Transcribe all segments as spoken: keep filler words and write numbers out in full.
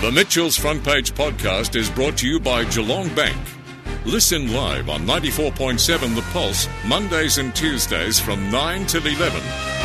The Mitchell's Front Page podcast is brought to you by Geelong Bank. Listen live on ninety-four point seven The Pulse, Mondays and Tuesdays from nine till eleven.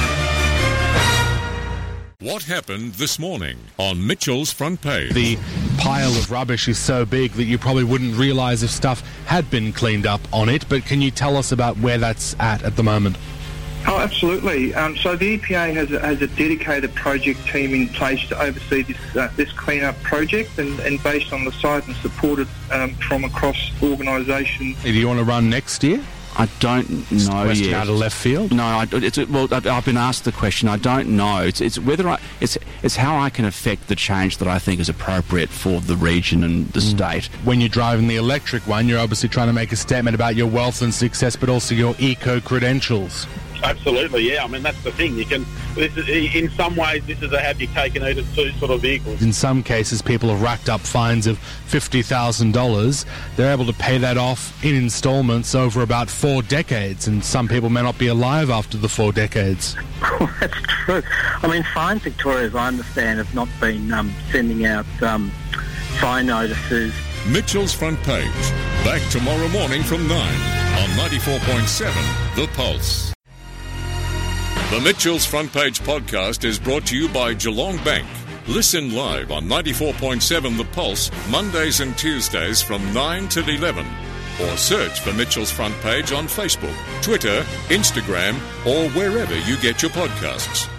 What happened this morning on Mitchell's Front Page? The pile of rubbish is so big that you probably wouldn't realise if stuff had been cleaned up on it, but can you tell us about where that's at at the moment? Oh, absolutely. Um, so the E P A has a, has a dedicated project team in place to oversee this uh, this clean-up project, and, and based on the site and supported um, from across organisations. Do you want to run next year? I don't know Question yet. out of left field? No, I, it's well. I've been asked the question. I don't know. It's it's whether I it's it's how I can affect the change that I think is appropriate for the region and the mm. state. When you're driving the electric one, you're obviously trying to make a statement about your wealth and success, but also your eco credentials. Absolutely, yeah. I mean, that's the thing. You can, this is, in some ways, this is a have you taken it at two sort of vehicles. In some cases, people have racked up fines of fifty thousand dollars. They're able to pay that off in instalments over about four decades, and some people may not be alive after the four decades. That's true. I mean, Fines Victoria, as I understand, have not been um, sending out um, fine notices. Mitchell's Front Page. Back tomorrow morning from nine on ninety-four point seven The Pulse. The Mitchell's Front Page podcast is brought to you by Geelong Bank. Listen live on ninety-four point seven The Pulse, Mondays and Tuesdays from nine till eleven. Or search for Mitchell's Front Page on Facebook, Twitter, Instagram, or wherever you get your podcasts.